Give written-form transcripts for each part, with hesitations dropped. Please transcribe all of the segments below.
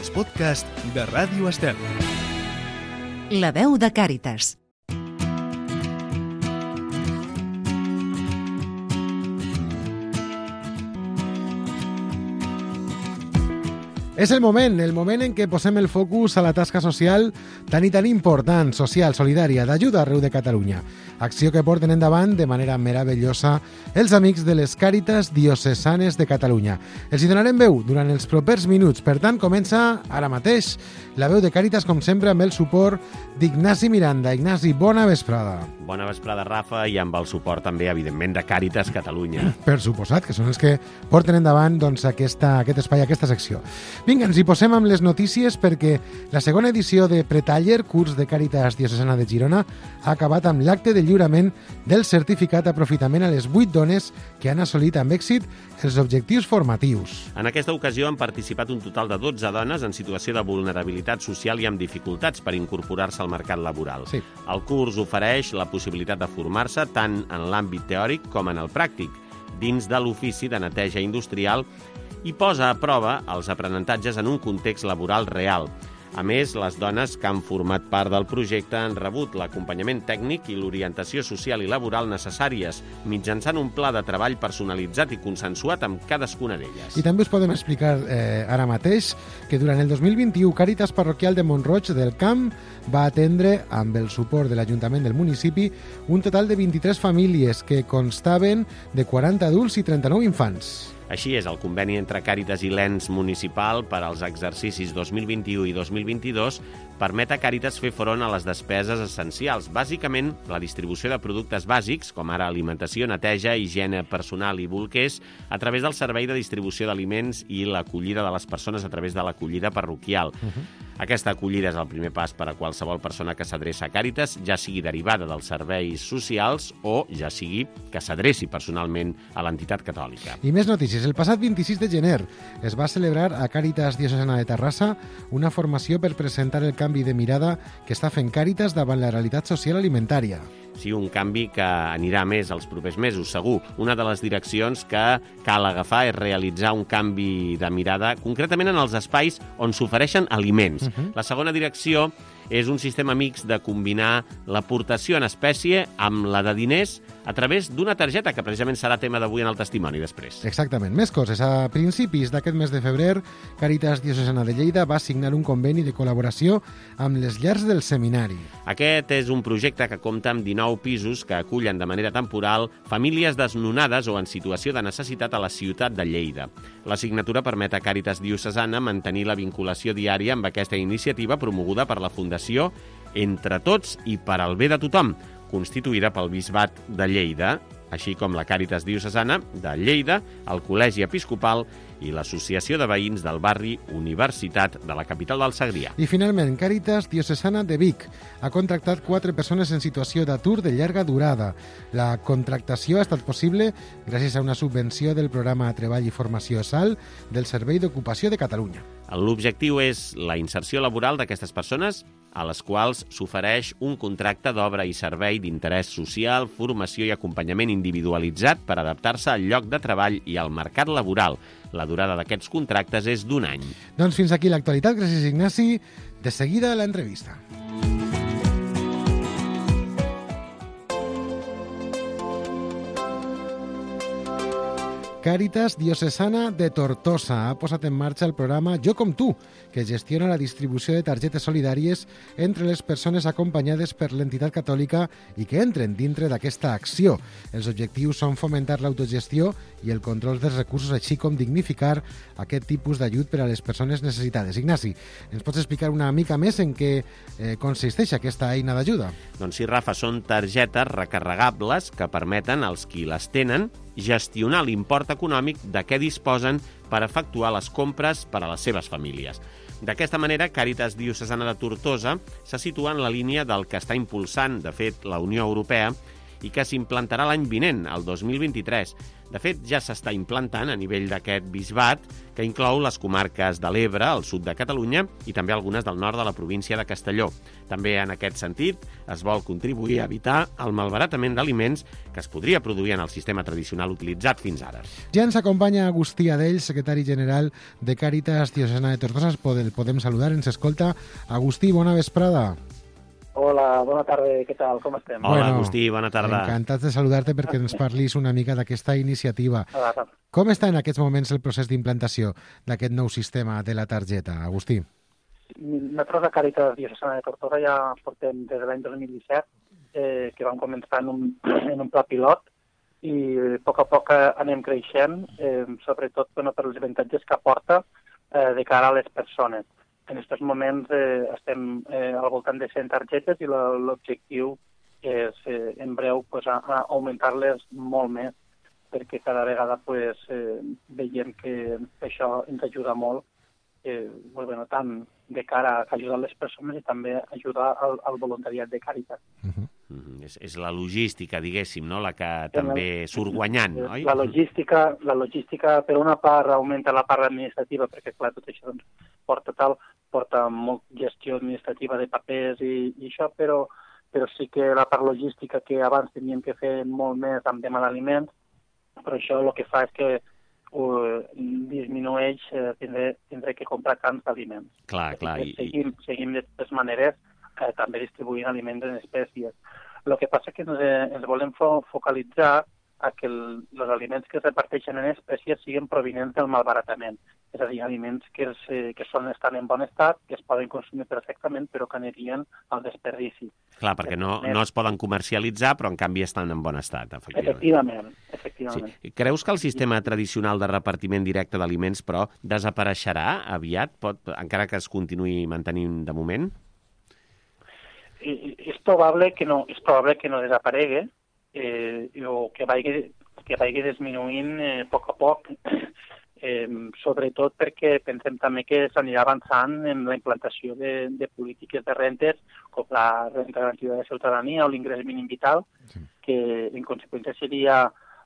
els podcasts de Ràdio Estel. La veu de Càritas. És el moment en què posem el focus a la tasca social tan i tan important, social, solidària, d'ajuda arreu de Catalunya. Acció que porten endavant de manera meravellosa els amics de les Càritas Diocesanes de Catalunya. Els hi donarem veu durant els propers minuts. Per tant, comença ara mateix la veu de Càritas, com sempre, amb el suport d'Ignasi Miranda. Ignasi, bona vesprada. Bona vesprada, Rafa, i amb el suport també, evidentment, de Càritas Catalunya. Per suposat, que són els que porten endavant aquest espai, aquesta secció. Vinga, ens hi posem amb les notícies perquè la segona edició de Pretaller, curs de Càritas Diocesana de Girona, ha acabat amb l'acte de lliurament del certificat d'aprofitament a les 8 dones que han assolit amb èxit els objectius formatius. En aquesta ocasió han participat un total de 12 dones en situació de vulnerabilitat social i amb dificultats per incorporar-se al mercat laboral. Sí. El curs ofereix la possibilitat de formar-se tant en l'àmbit teòric com en el pràctic, dins de l'ofici de neteja industrial, i posa a prova els aprenentatges en un context laboral real. A més, les dones que han format part del projecte han rebut l'acompanyament tècnic i l'orientació social i laboral necessàries mitjançant un pla de treball personalitzat i consensuat amb cadascuna d'elles. I també us podem explicar ara mateix que durant el 2021 Càritas Parroquial de Mont-roig del Camp va atendre, amb el suport de l'Ajuntament del municipi, un total de 23 famílies que constaven de 40 adults i 39 infants. Així és, el conveni entre Càritas i l'ENS municipal per als exercicis 2021 i 2022 permet a Càritas fer front a les despeses essencials, bàsicament la distribució de productes bàsics, com ara alimentació, neteja, higiene personal i bolquers, a través del servei de distribució d'aliments i l'acollida de les persones a través de l'acollida parroquial. Aquesta acollida és el primer pas per a qualsevol persona que s'adreça a Càritas, ja sigui derivada dels serveis socials o ja sigui que s'adreci personalment a l'entitat catòlica. I més notícies. El passat 26 de gener es va celebrar a Càritas Diocesana de Terrassa una formació per presentar el canvi de mirada que està fent Càritas davant la realitat social alimentària. Sí, un canvi que anirà més els propers mesos, segur. Una de les direccions que cal agafar és realitzar un canvi de mirada, concretament en els espais on s'ofereixen aliments. La segona direcció és un sistema mixt de combinar l'aportació en espècie amb la de diners a través d'una targeta, que precisament serà tema d'avui en el testimoni després. Exactament. Més coses. A principis d'aquest mes de febrer, Càritas Diocesana de Lleida va signar un conveni de col·laboració amb les llars del seminari. Aquest és un projecte que compta amb 19 pisos que acullen de manera temporal famílies desnonades o en situació de necessitat a la ciutat de Lleida. La signatura permet a Càritas Diocesana mantenir la vinculació diària amb aquesta iniciativa promoguda per la Fundació Entre Tots i per al bé de tothom, constituïda pel Bisbat de Lleida, així com la Càritas Diocesana de Lleida, el Col·legi Episcopal i l'Associació de Veïns del barri Universitat de la capital del Segrià. I finalment, Càritas Diocesana de Vic ha contractat 4 persones en situació d'atur de llarga durada. La contractació ha estat possible gràcies a una subvenció del programa Treball i Formació SAL del Servei d'Ocupació de Catalunya. L'objectiu és la inserció laboral d'aquestes persones a les quals s'ofereix un contracte d'obra i servei d'interès social, formació i acompanyament individualitzat per adaptar-se al lloc de treball i al mercat laboral. La durada d'aquests contractes és d'1 any. Doncs fins aquí l'actualitat. Gràcies, Ignasi. De seguida, l'entrevista. Càritas Diocesana de Tortosa ha posat en marxa el programa Jo com tu, que gestiona la distribució de targetes solidàries entre les persones acompanyades per l'entitat catòlica i que entren dintre d'aquesta acció. Els objectius són fomentar l'autogestió i el control dels recursos, així com dignificar aquest tipus d'ajut per a les persones necessitades. Ignasi, ens pots explicar una mica més en què consisteix aquesta eina d'ajuda? Doncs sí, Rafa, són targetes recarregables que permeten als qui les tenen gestionar l'import econòmic de què disposen per efectuar les compres per a les seves famílies. D'aquesta manera, Càritas Diocesana de Tortosa se situa en la línia del que està impulsant, de fet, la Unió Europea i que s'implantarà l'any vinent, el 2023. De fet, ja s'està implantant a nivell d'aquest bisbat, que inclou les comarques de l'Ebre, al sud de Catalunya, i també algunes del nord de la província de Castelló. També en aquest sentit es vol contribuir a evitar el malbaratament d'aliments que es podria produir en el sistema tradicional utilitzat fins ara. Ja ens acompanya Agustí Adell, secretari general de Càritas Diocesana de Tortosa. Podem saludar, ens escolta. Agustí, bona vesprada. Hola, bona tarda, què tal, com estem? Hola, Agustí, bona tarda. Encantats de saludar-te perquè ens parlis una mica d'aquesta iniciativa. Com està en aquests moments el procés d'implantació d'aquest nou sistema de la targeta, Agustí? Nosaltres a Càritas Diocesana de Tortosa ja portem des de l'any 2017, que vam començar en un pla pilot, i a poc anem creixent, sobretot per els avantatges que aporta de cara a les persones. En aquests moments estem al voltant de 100 targetes i l'objectiu és en breu augmentar-les molt més, perquè cada vegada veiem que això ens ajuda molt, tant de cara a ajudar les persones i també ajudar al voluntariat de Càritas. És la logística, diguéssim, no? La que també surt guanyant, oi? La logística, per una part, augmenta la part administrativa, perquè, clar, tot això porta molt gestió administrativa de papers i això, però sí que la part logística que abans teníem que fer molt més amb tema d'aliments, però això el que fa és que disminueix tindré que comprar tants d'aliments. Clar. Seguim de totes maneres també distribuint aliments en espècies. El que passa és que ens volem focalitzar a que els aliments que es reparteixen en espècies siguin provinents del malbaratament. És a dir, aliments que estan en bon estat, que es poden consumir perfectament, però que anirien al desperdici. Clar, perquè no es poden comercialitzar, però en canvi estan en bon estat, efectivament. Efectivament. Sí. Creus que el sistema tradicional de repartiment directe d'aliments, però, desapareixerà aviat, encara que es continuï mantenint de moment? És probable que no desaparegui, o que vagi disminuint a poc, sobretot perquè pensem també que s'anirà avançant en la implantació de polítiques de rentes com la renta garantida de ciutadania o l'ingrés mínim vital, que en conseqüència seria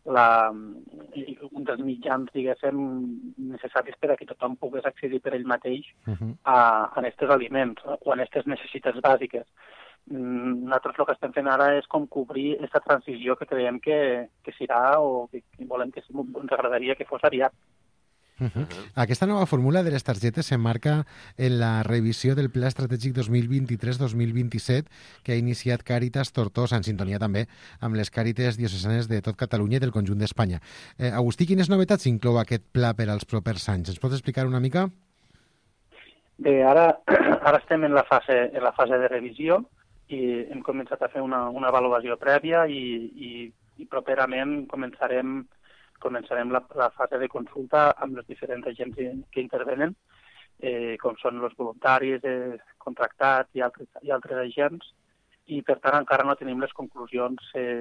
un dels mitjans, diguéssim, necessaris per a que tothom pogués accedir per ell mateix a aquests aliments o a aquestes necessitats bàsiques. Nosaltres el que estem fent ara és com cobrir aquesta transició que creiem que serà o que volem que ens agradaria que fos aviat. Aquesta nova fórmula de les targetes s'emmarca en la revisió del Pla Estratègic 2023-2027 que ha iniciat Càritas Tortosa, en sintonia també amb les Càritas Diocesanes de tot Catalunya i del conjunt d'Espanya. Agustí, quines novetats inclou aquest pla per als propers anys? Ens pots explicar una mica? Bé, ara estem en la fase de revisió i hem començat a fer una avaluació prèvia i properament començarem la fase de consulta amb els diferents agents que intervenen, com són els voluntaris, contractats i altres agents, i per tant encara no tenim les conclusions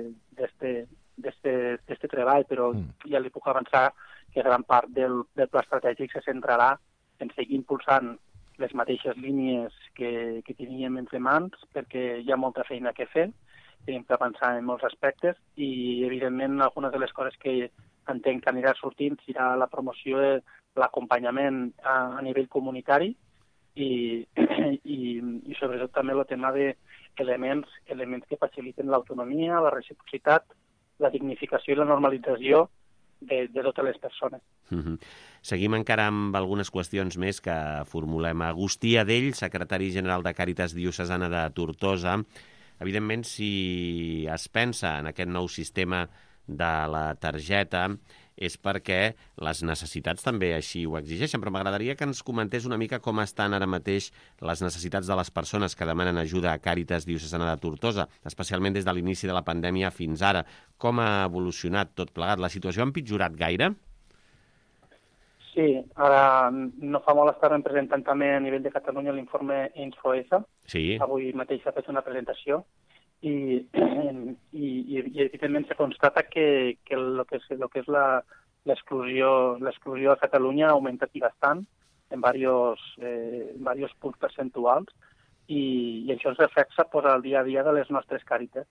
d'este treball, però ja li puc avançar que gran part del pla estratègic se centrarà en seguir impulsant les mateixes línies que teníem entre mans, perquè hi ha molta feina que fer, tenim que avançar en molts aspectes i, evidentment, algunes de les coses que entenc que anirà sortint serà la promoció de l'acompanyament a nivell comunitari i sobretot també el tema d'elements que faciliten l'autonomia, la reciprocitat, la dignificació i la normalització de totes les persones. Seguim encara amb algunes qüestions més que formulem. Agustí Adell, secretari general de Càritas Diocesana de Tortosa. Evidentment, si es pensa en aquest nou sistema de la targeta és perquè les necessitats també així ho exigeixen, però m'agradaria que ens comentés una mica com estan ara mateix les necessitats de les persones que demanen ajuda a Càritas Diocesana de Tortosa, especialment des de l'inici de la pandèmia fins ara. Com ha evolucionat tot plegat? La situació ha empitjorat gaire? Sí, ara no fa molt estar presentant també a nivell de Catalunya l'informe INSFOESA. Sí. Avui mateix s'ha fet una presentació i evidentment se constata que el que és l'exclusió a Catalunya ha augmentat bastant en diversos punts percentuals i això es reflexa al dia a dia de les nostres càritas.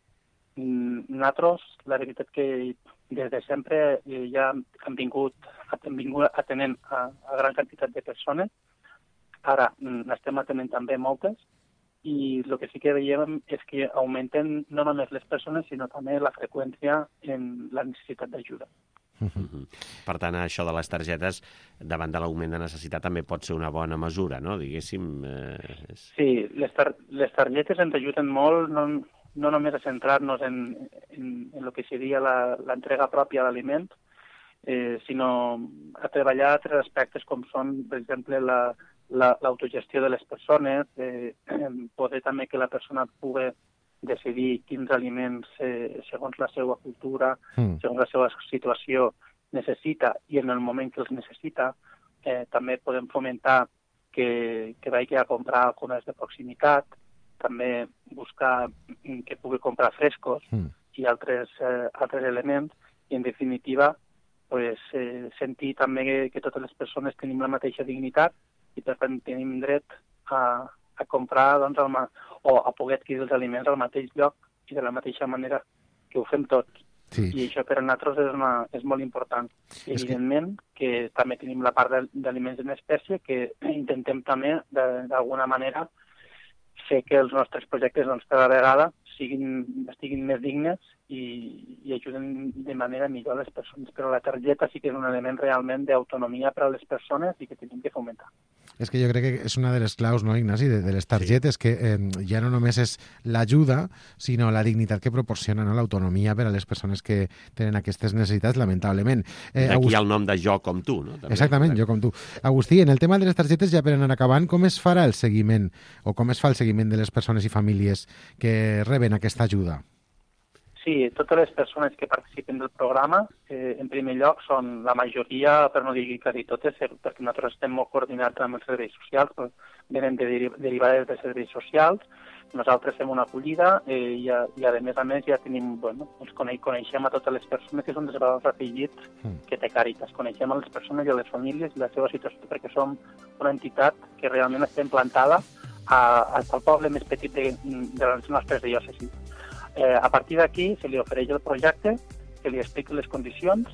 Nosaltres, la veritat que des de sempre ja hem vingut atenent a gran quantitat de persones. Ara n'estem atenent també moltes i el que sí que veiem és que augmenten no només les persones, sinó també la freqüència en la necessitat d'ajuda. Per tant, això de les targetes, davant de l'augment de necessitat, també pot ser una bona mesura, no? Diguéssim... Sí, les targetes ens ajuden molt, no només a centrar-nos en el que seria l'entrega pròpia d'aliments, sinó a treballar altres aspectes com són, per exemple, l'autogestió de les persones, poder també que la persona pugui decidir quins aliments, segons la seva cultura, segons la seva situació, necessita i en el moment que els necessita, també podem fomentar que vagi a comprar comerç de proximitat, també buscar que pugui comprar frescos i altres elements i, en definitiva, sentir també que totes les persones tenim la mateixa dignitat i, per tant, tenim dret a comprar o a poder adquirir els aliments al mateix lloc i de la mateixa manera que ho fem tots. Sí. I això per a nosaltres és molt important. Evidentment que també tenim la part d'aliments en espècie que intentem també, d'alguna manera, fer que els nostres projectes cada vegada estiguin més dignes i ajuden de manera millor a les persones. Però la targeta sí que és un element realment d'autonomia per a les persones i que tenim que fomentar. És que jo crec que és una de les claus, no, Ignasi, de les targetes, que ja no només és l'ajuda, sinó la dignitat que proporciona, no, l'autonomia per a les persones que tenen aquestes necessitats, lamentablement. D'aquí el nom de Jo com tu, no? També. Exactament, Jo com tu. Agustí, en el tema de les targetes, ja per anar acabant, com es farà el seguiment, o com es fa el seguiment de les persones i famílies que reben aquesta ajuda? Sí, totes les persones que participen del programa, en primer lloc, són la majoria, per no dir quasi totes, perquè nosaltres estem molt coordinats amb els serveis socials, venen derivades de serveis socials, nosaltres fem una acollida i a més ja tenim, coneixem a totes les persones que són dels valors afegits que té Càritas, coneixem a les persones i a les famílies i la seva situació, perquè som una entitat que realment està implantada al poble més petit de les nostres diòcesis. A partir d'aquí se li ofereix el projecte, se li expliquen les condicions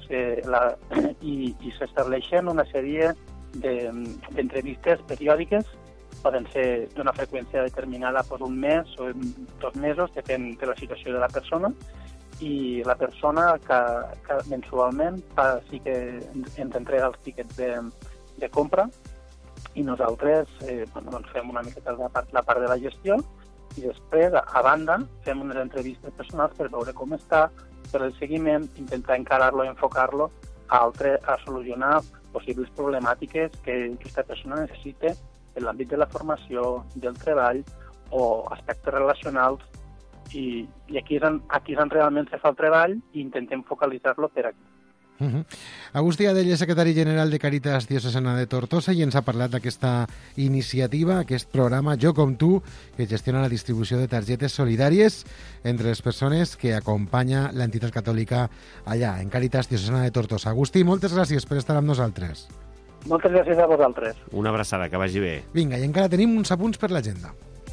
i s'estableixen una sèrie d'entrevistes periòdiques, poden ser d'una freqüència determinada per un mes o 2 mesos, depèn de la situació de la persona, i la persona que mensualment sí que ens entrega els tíquets de compra i nosaltres fem una miqueta la part de la gestió i després, a banda, fem unes entrevistes personals per veure com està, per el seguiment, intentar encarar-lo i enfocar-lo a solucionar possibles problemàtiques que aquesta persona necessita en l'àmbit de la formació, del treball o aspectes relacionals i aquí és on realment se fa el treball i intentem focalitzar-lo per aquí. Agustí Adell, secretari general de Càritas Diocesana de Tortosa, i ens ha parlat d'aquesta iniciativa, aquest programa Jo com tu, que gestiona la distribució de targetes solidàries entre les persones que acompanya l'entitat catòlica allà, en Càritas Diocesana de Tortosa. Agustí, moltes gràcies per estar amb nosaltres. Moltes gràcies a vosaltres. Una abraçada, que vagi bé. Vinga, i encara tenim uns apunts per l'agenda.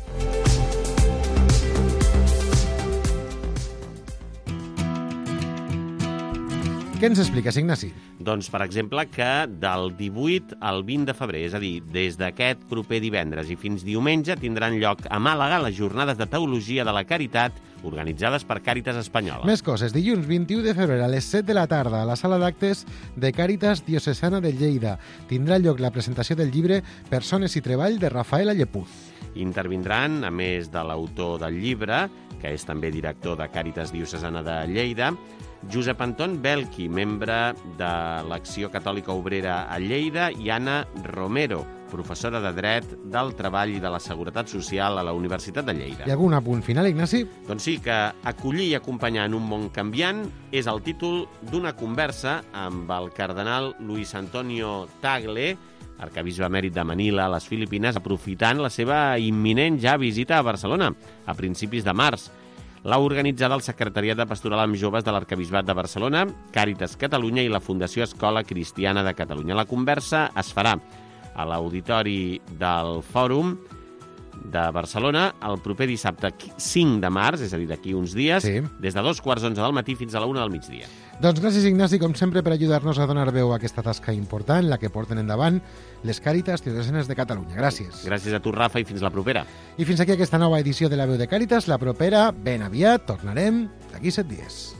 Què ens expliques, Ignasi? Doncs, per exemple, que del 18 al 20 de febrer, és a dir, des d'aquest proper divendres i fins diumenge, tindran lloc a Màlaga les jornades de teologia de la caritat organitzades per Càritas Espanyola. Més coses. Dilluns 21 de febrer a les 7 de la tarda a la sala d'actes de Càritas Diocesana de Lleida tindrà lloc la presentació del llibre Persones i treball de Rafael Allepuz. Intervindran, a més de l'autor del llibre, que és també director de Càritas Diocesana de Lleida, Josep Anton Belqui, membre de l'Acció Catòlica Obrera a Lleida, i Anna Romero, professora de Dret del Treball i de la Seguretat Social a la Universitat de Lleida. Hi ha algun apunt final, Ignasi? Doncs sí, que acollir i acompanyar en un món canviant és el títol d'una conversa amb el cardenal Luis Antonio Tagle, arquebisbe emèrit de Manila, a les Filipines, aprofitant la seva imminent ja visita a Barcelona a principis de març. L'ha organitzada el Secretariat de Pastoral amb Joves de l'Arquebisbat de Barcelona, Càritas Catalunya i la Fundació Escola Cristiana de Catalunya. La conversa es farà a l'auditori del Fòrum de Barcelona el proper dissabte 5 de març, és a dir, d'aquí uns dies, des de 2:15 del matí fins a la 1 del migdia. Doncs gràcies, Ignasi, com sempre, per ajudar-nos a donar veu a aquesta tasca important, la que porten endavant les Càritas Diocesanes de Catalunya. Gràcies. Gràcies a tu, Rafa, i fins la propera. I fins aquí aquesta nova edició de La Veu de Càritas. La propera, ben aviat, tornarem d'aquí 7 dies.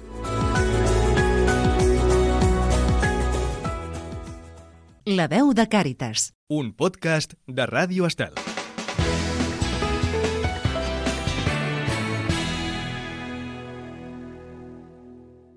La Veu de Càritas. Un podcast de Ràdio Estel.